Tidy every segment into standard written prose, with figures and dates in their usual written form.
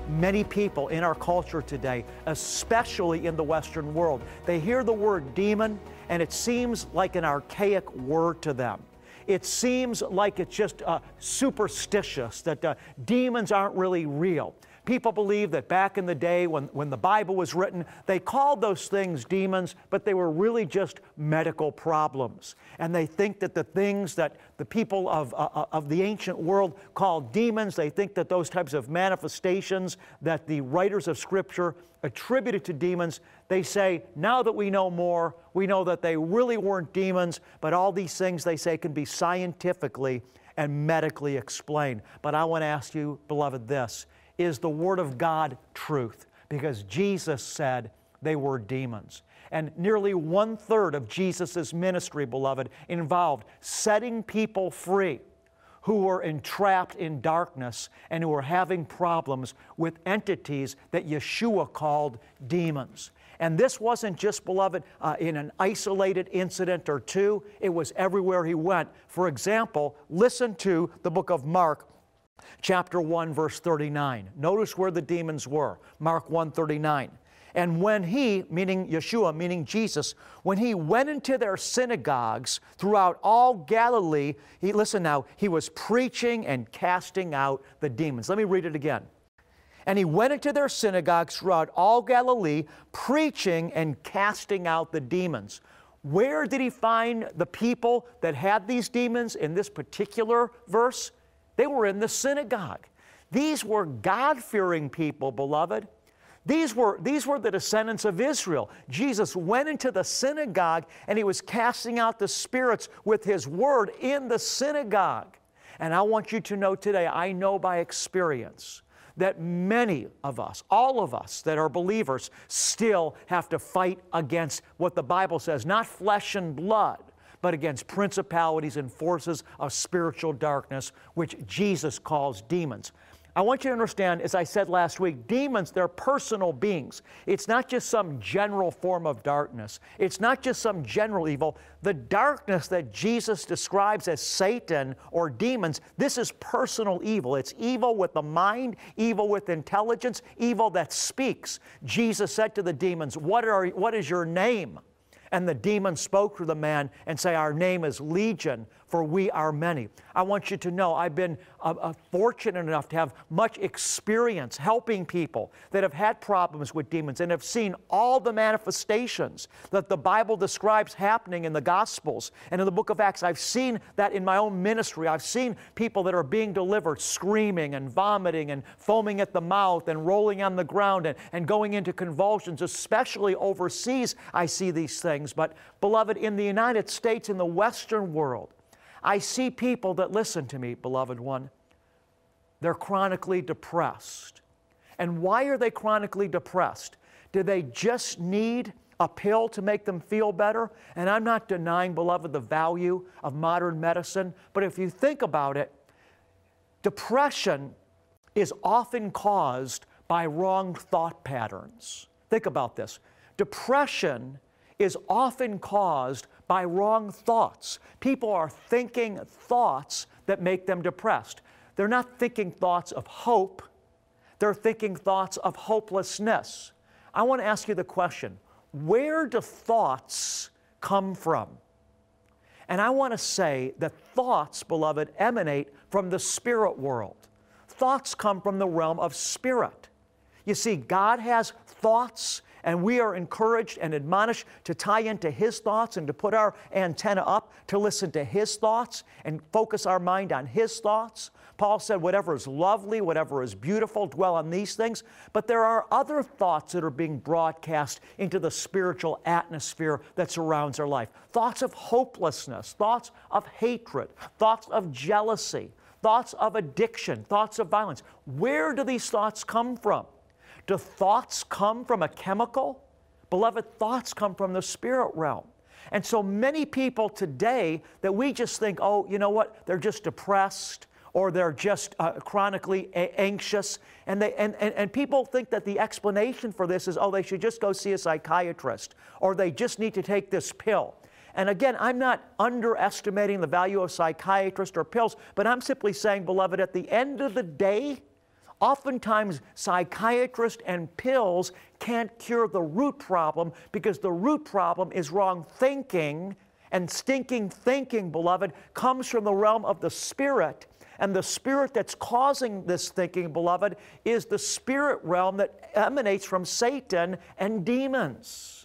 Many people in our culture today, especially in the Western world, they hear the word demon and it seems like an archaic word to them. It seems like it's just superstitious, that demons aren't really real. People believe that back in the day when the Bible was written, they called those things demons, but they were really just medical problems. And they think that the things that the people of the ancient world called demons, they think that those types of manifestations that the writers of Scripture attributed to demons, they say, now that we know more, we know that they really weren't demons, but all these things, they say, can be scientifically and medically explained. But I want to ask you, beloved, this. Is the Word of God truth? Because Jesus said they were demons. And nearly 1/3 of Jesus' ministry, beloved, involved setting people free who were entrapped in darkness and who were having problems with entities that Yeshua called demons. And this wasn't just, beloved, in an isolated incident or two. It was everywhere he went. For example, listen to the book of Mark, chapter 1, verse 39. Notice where the demons were. Mark 1:39. And when he, meaning Yeshua, meaning Jesus, when he went into their synagogues throughout all Galilee, listen now, he was preaching and casting out the demons. Let me read it again. And he went into their synagogues throughout all Galilee, preaching and casting out the demons. Where did he find the people that had these demons in this particular verse? They were in the synagogue. These were God-fearing people, beloved. These were the descendants of Israel. Jesus went into the synagogue and he was casting out the spirits with his word in the synagogue. And I want you to know today, I know by experience that many of us, all of us that are believers, still have to fight against what the Bible says, not flesh and blood, but against principalities and forces of spiritual darkness, which Jesus calls demons. I want you to understand, as I said last week, demons, they're personal beings. It's not just some general form of darkness. It's not just some general evil. The darkness that Jesus describes as Satan or demons, this is personal evil. It's evil with the mind, evil with intelligence, evil that speaks. Jesus said to the demons, what is your name? And the demon spoke to the man and say, our name is Legion, for we are many. I want you to know I've been fortunate enough to have much experience helping people that have had problems with demons and have seen all the manifestations that the Bible describes happening in the Gospels and in the book of Acts. I've seen that in my own ministry. I've seen people that are being delivered screaming and vomiting and foaming at the mouth and rolling on the ground and going into convulsions, especially overseas. I see these things. But, beloved, in the United States, in the Western world, I see people that, listen to me, beloved one, they're chronically depressed. And why are they chronically depressed? Do they just need a pill to make them feel better? And I'm not denying, beloved, the value of modern medicine, but if you think about it, depression is often caused by wrong thought patterns. Think about this. Depression is often caused by wrong thoughts. People are thinking thoughts that make them depressed. They're not thinking thoughts of hope. They're thinking thoughts of hopelessness. I want to ask you the question, where do thoughts come from? And I want to say that thoughts, beloved, emanate from the spirit world. Thoughts come from the realm of spirit. You see, God has thoughts, and we are encouraged and admonished to tie into His thoughts and to put our antenna up to listen to His thoughts and focus our mind on His thoughts. Paul said, whatever is lovely, whatever is beautiful, dwell on these things. But there are other thoughts that are being broadcast into the spiritual atmosphere that surrounds our life. Thoughts of hopelessness, thoughts of hatred, thoughts of jealousy, thoughts of addiction, thoughts of violence. Where do these thoughts come from? Do thoughts come from a chemical? Beloved, thoughts come from the spirit realm. And so many people today that we just think, oh, you know what, they're just depressed or they're just chronically anxious. And people think that the explanation for this is, oh, they should just go see a psychiatrist or they just need to take this pill. And again, I'm not underestimating the value of psychiatrists or pills, but I'm simply saying, beloved, at the end of the day, Oftentimes, psychiatrists and pills can't cure the root problem because the root problem is wrong thinking, and stinking thinking, beloved, comes from the realm of the spirit. And the spirit that's causing this thinking, beloved, is the spirit realm that emanates from Satan and demons.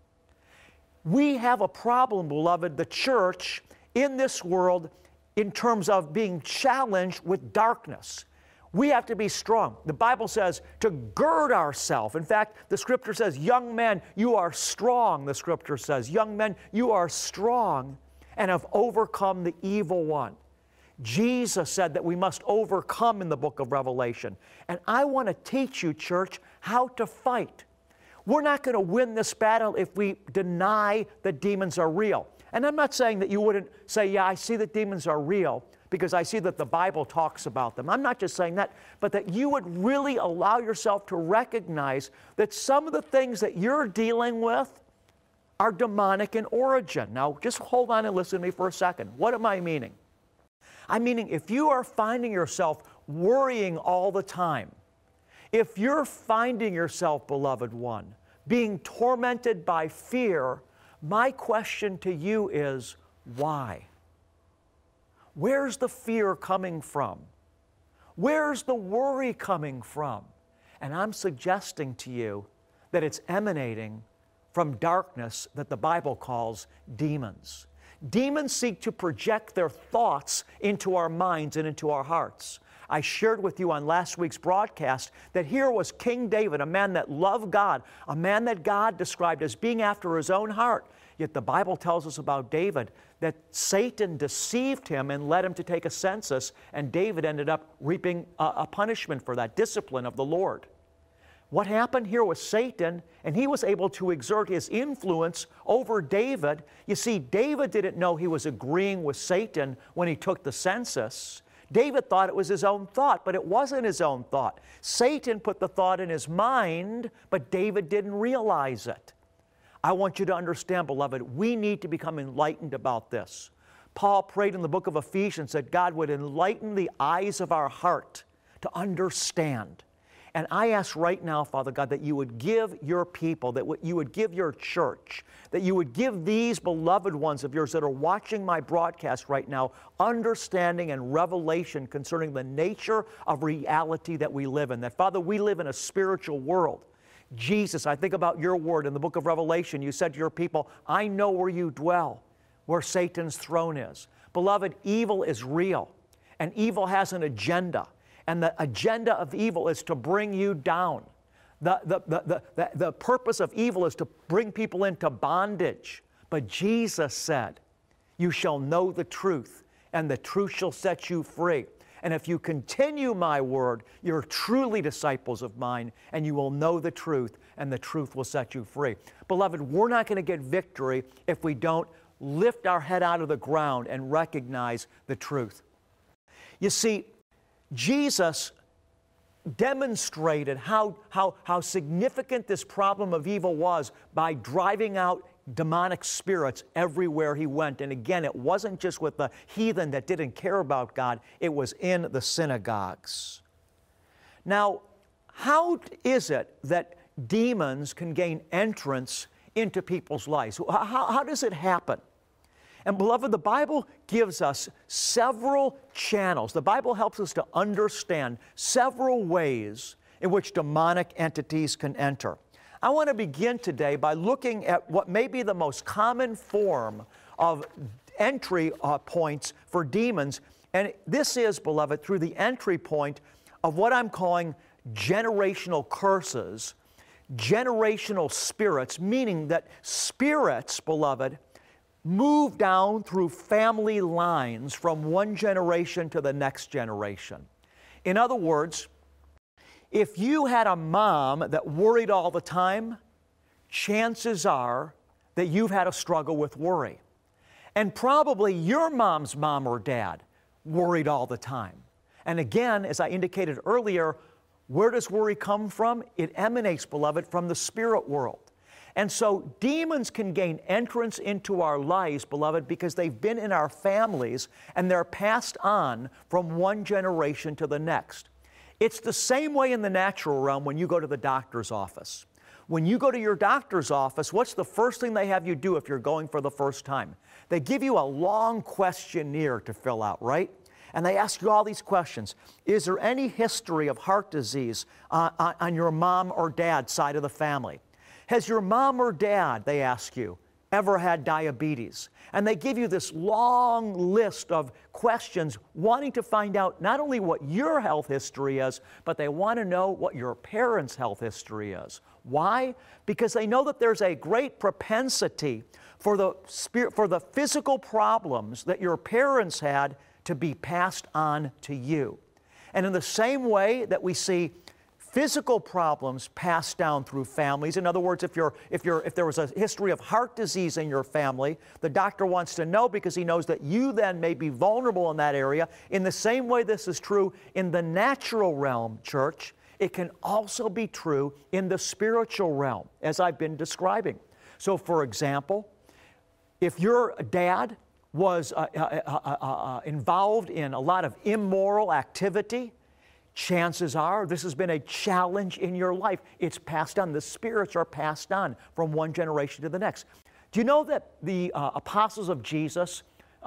We have a problem, beloved, the church in this world, in terms of being challenged with darkness. We have to be strong. The Bible says to gird ourselves. In fact, the Scripture says, young men, you are strong, the Scripture says. Young men, you are strong and have overcome the evil one. Jesus said that we must overcome in the book of Revelation. And I want to teach you, church, how to fight. We're not going to win this battle if we deny that demons are real. And I'm not saying that you wouldn't say, yeah, I see that demons are real because I see that the Bible talks about them. I'm not just saying that, but that you would really allow yourself to recognize that some of the things that you're dealing with are demonic in origin. Now, just hold on and listen to me for a second. What am I meaning? I'm meaning if you are finding yourself worrying all the time, if you're finding yourself, beloved one, being tormented by fear, my question to you is, why? Where's the fear coming from? Where's the worry coming from? And I'm suggesting to you that it's emanating from darkness that the Bible calls demons. Demons seek to project their thoughts into our minds and into our hearts. I shared with you on last week's broadcast that here was King David, a man that loved God, a man that God described as being after his own heart. Yet the Bible tells us about David that Satan deceived him and led him to take a census, and David ended up reaping a punishment for that, discipline of the Lord. What happened here was Satan, and he was able to exert his influence over David. You see, David didn't know he was agreeing with Satan when he took the census. David thought it was his own thought, but it wasn't his own thought. Satan put the thought in his mind, but David didn't realize it. I want you to understand, beloved, we need to become enlightened about this. Paul prayed in the book of Ephesians that God would enlighten the eyes of our heart to understand. And I ask right now, Father God, that you would give your people, that you would give your church, that you would give these beloved ones of yours that are watching my broadcast right now understanding and revelation concerning the nature of reality that we live in. That, Father, we live in a spiritual world. Jesus, I think about your word in the book of Revelation. You said to your people, I know where you dwell, where Satan's throne is. Beloved, evil is real, and evil has an agenda. And the agenda of evil is to bring you down. The purpose of evil is to bring people into bondage. But Jesus said, you shall know the truth, and the truth shall set you free. And if you continue my word, you're truly disciples of mine, and you will know the truth, and the truth will set you free. Beloved, we're not going to get victory if we don't lift our head out of the ground and recognize the truth. You see, Jesus demonstrated how significant this problem of evil was by driving out demonic spirits everywhere he went. And again, it wasn't just with the heathen that didn't care about God, it was in the synagogues. Now, how is it that demons can gain entrance into people's lives? How does it happen? And beloved, the Bible gives us several channels. The Bible helps us to understand several ways in which demonic entities can enter. I want to begin today by looking at what may be the most common form of entry points for demons. And this is, beloved, through the entry point of what I'm calling generational curses, generational spirits, meaning that spirits, beloved, move down through family lines from one generation to the next generation. In other words, if you had a mom that worried all the time, chances are that you've had a struggle with worry. And probably your mom's mom or dad worried all the time. And again, as I indicated earlier, where does worry come from? It emanates, beloved, from the spirit world. And so demons can gain entrance into our lives, beloved, because they've been in our families and they're passed on from one generation to the next. It's the same way in the natural realm when you go to the doctor's office. When you go to your doctor's office, what's the first thing they have you do if you're going for the first time? They give you a long questionnaire to fill out, right? And they ask you all these questions. Is there any history of heart disease on your mom or dad's side of the family? Has your mom or dad, they ask you, ever had diabetes? And they give you this long list of questions wanting to find out not only what your health history is, but they want to know what your parents' health history is. Why? Because they know that there's a great propensity for the physical problems that your parents had to be passed on to you. And in the same way that we see physical problems passed down through families. In other words, if there was a history of heart disease in your family, the doctor wants to know because he knows that you then may be vulnerable in that area. In the same way this is true in the natural realm, church, it can also be true in the spiritual realm, as I've been describing. So, for example, if your dad was involved in a lot of immoral activity, chances are this has been a challenge in your life. It's passed on. The spirits are passed on from one generation to the next. Do you know that the apostles of Jesus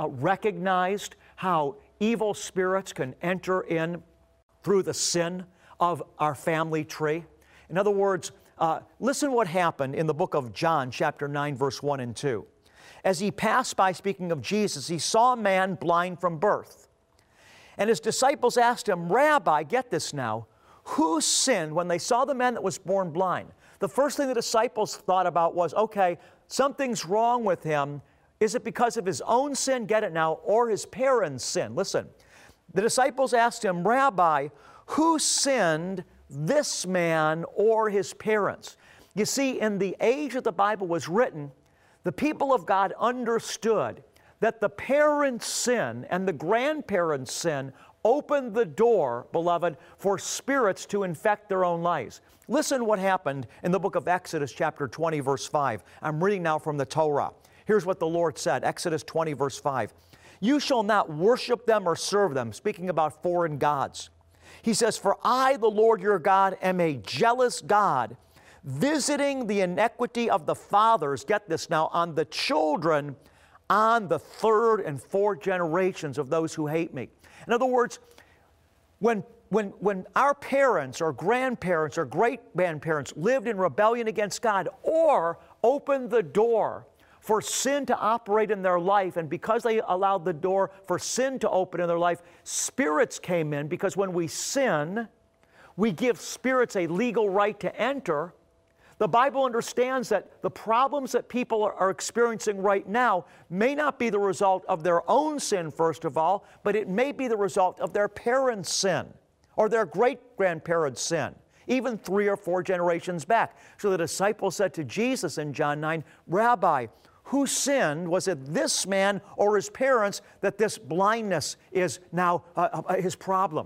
recognized how evil spirits can enter in through the sin of our family tree? In other words, listen what happened in the book of John, chapter 9, verse 1 and 2. As he passed by, speaking of Jesus, he saw a man blind from birth. And his disciples asked him, Rabbi, get this now, who sinned when they saw the man that was born blind? The first thing the disciples thought about was, okay, something's wrong with him. Is it because of his own sin, get it now, or his parents' sin? Listen, the disciples asked him, Rabbi, who sinned, this man or his parents? You see, in the age that the Bible was written, the people of God understood that the parents' sin and the grandparents' sin opened the door, beloved, for spirits to infect their own lives. Listen what happened in the book of Exodus, chapter 20, verse 5. I'm reading now from the Torah. Here's what the Lord said, Exodus 20, verse 5. You shall not worship them or serve them, speaking about foreign gods. He says, for I, the Lord your God, am a jealous God, visiting the iniquity of the fathers, get this now, on the children, on the third and fourth generations of those who hate me. In other words, when our parents or grandparents or great-grandparents lived in rebellion against God or opened the door for sin to operate in their life, and because they allowed the door for sin to open in their life, spirits came in, because when we sin, we give spirits a legal right to enter. The Bible understands that the problems that people are experiencing right now may not be the result of their own sin, first of all, but it may be the result of their parents' sin or their great-grandparents' sin, even 3 or 4 generations back. So the disciples said to Jesus in John 9, Rabbi, who sinned? Was it this man or his parents that this blindness is now his problem?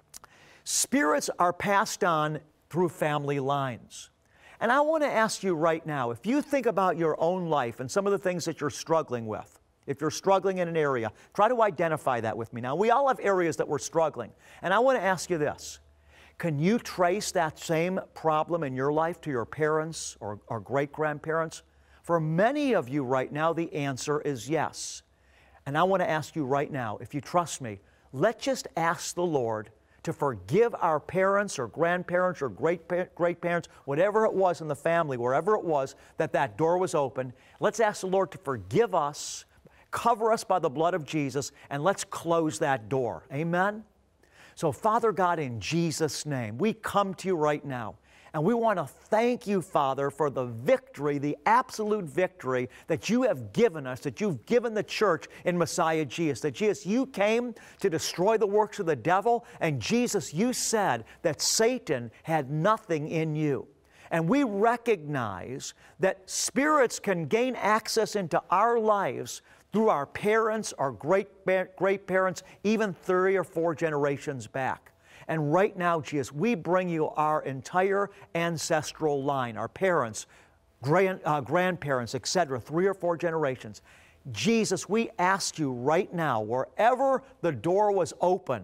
Spirits are passed on through family lines. And I want to ask you right now, if you think about your own life and some of the things that you're struggling with, if you're struggling in an area, try to identify that with me. Now, we all have areas that we're struggling. And I want to ask you this. Can you trace that same problem in your life to your parents or great-grandparents? For many of you right now, the answer is yes. And I want to ask you right now, if you trust me, let's just ask the Lord to forgive our parents or grandparents or great-parents, whatever it was in the family, wherever it was that door was open. Let's ask the Lord to forgive us, cover us by the blood of Jesus, and let's close that door. Amen? So, Father God, in Jesus' name, we come to you right now. And we want to thank you, Father, for the victory, the absolute victory that you have given us, that you've given the church in Messiah Jesus. That, Jesus, you came to destroy the works of the devil, and Jesus, you said that Satan had nothing in you. And we recognize that spirits can gain access into our lives through our parents, our great-parents, even 3 or 4 generations back. And right now, Jesus, we bring you our entire ancestral line, our parents, grandparents, etc., 3 or 4 generations. Jesus, we ask you right now, wherever the door was opened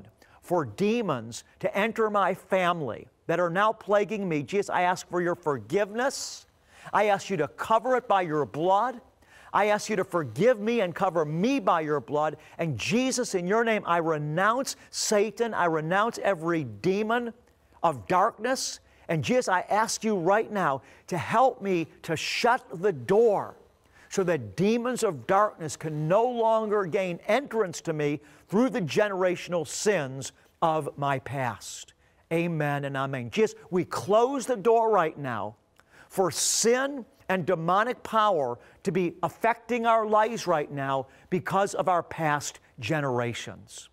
for demons to enter my family that are now plaguing me, Jesus, I ask for your forgiveness. I ask you to cover it by your blood. I ask you to forgive me and cover me by your blood. And Jesus, in your name, I renounce Satan. I renounce every demon of darkness. And Jesus, I ask you right now to help me to shut the door so that demons of darkness can no longer gain entrance to me through the generational sins of my past. Amen and amen. Jesus, we close the door right now for sin and demonic power to be affecting our lives right now because of our past generations.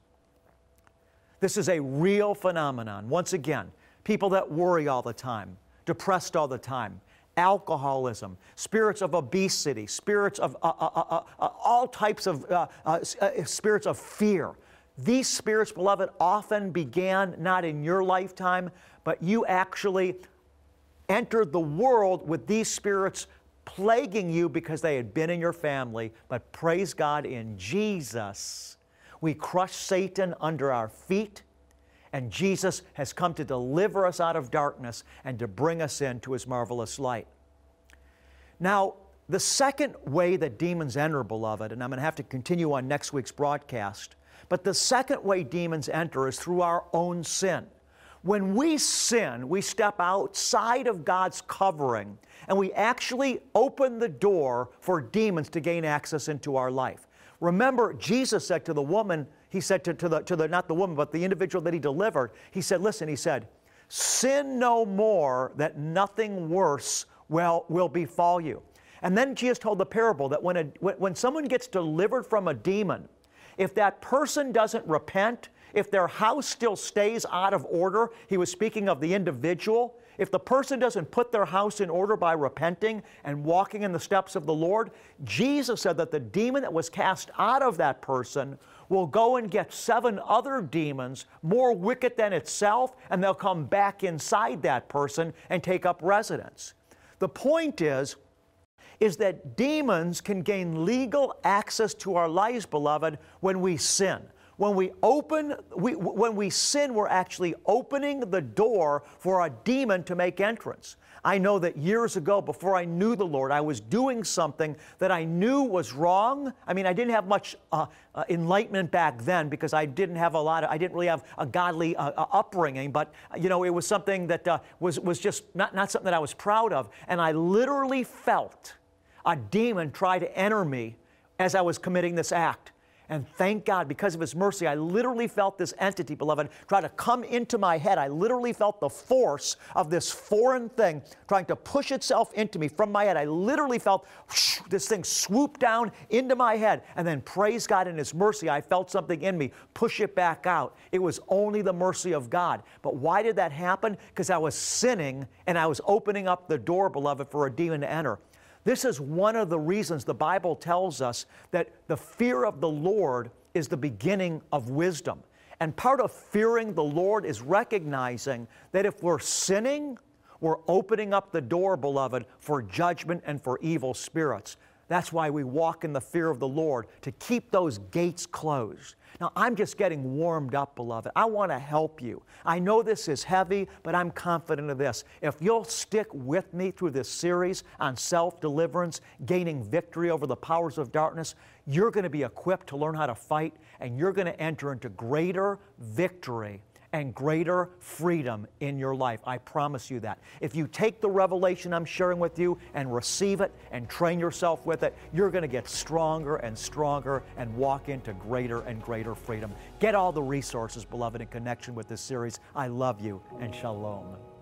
This is a real phenomenon. Once again, people that worry all the time, depressed all the time, alcoholism, spirits of obesity, spirits of all types of spirits of fear. These spirits, beloved, often began not in your lifetime, but you actually entered the world with these spirits plaguing you because they had been in your family. But praise God, in Jesus, we crush Satan under our feet, and Jesus has come to deliver us out of darkness and to bring us into His marvelous light. Now, the second way that demons enter, beloved, and I'm going to have to continue on next week's broadcast, but the second way demons enter is through our own sin. When we sin, we step outside of God's covering, and we actually open the door for demons to gain access into our life. Remember, Jesus said to the woman, He said not the woman, but the individual that He delivered, He said, listen, He said, sin no more that nothing worse will befall you. And then Jesus told the parable that when someone gets delivered from a demon, if that person doesn't repent, if their house still stays out of order, He was speaking of the individual, if the person doesn't put their house in order by repenting and walking in the steps of the Lord, Jesus said that the demon that was cast out of that person will go and get 7 other demons more wicked than itself, and they'll come back inside that person and take up residence. The point is that demons can gain legal access to our lives, beloved, when we sin. When we sin, we're actually opening the door for a demon to make entrance. I know that years ago, before I knew the Lord, I was doing something that I knew was wrong. I mean, I didn't have much enlightenment back then because I didn't really have a godly upbringing, but, you know, it was something that was just not something that I was proud of. And I literally felt a demon try to enter me as I was committing this act. And thank God, because of His mercy, I literally felt this entity, beloved, try to come into my head. I literally felt the force of this foreign thing trying to push itself into me from my head. I literally felt this thing swoop down into my head. And then, praise God, in His mercy, I felt something in me push it back out. It was only the mercy of God. But why did that happen? Because I was sinning and I was opening up the door, beloved, for a demon to enter. This is one of the reasons the Bible tells us that the fear of the Lord is the beginning of wisdom. And part of fearing the Lord is recognizing that if we're sinning, we're opening up the door, beloved, for judgment and for evil spirits. That's why we walk in the fear of the Lord, to keep those gates closed. Now, I'm just getting warmed up, beloved. I want to help you. I know this is heavy, but I'm confident of this. If you'll stick with me through this series on self-deliverance, gaining victory over the powers of darkness, you're going to be equipped to learn how to fight, and you're going to enter into greater victory and greater freedom in your life. I promise you that. If you take the revelation I'm sharing with you and receive it and train yourself with it, you're going to get stronger and stronger and walk into greater and greater freedom. Get all the resources, beloved, in connection with this series. I love you, and shalom.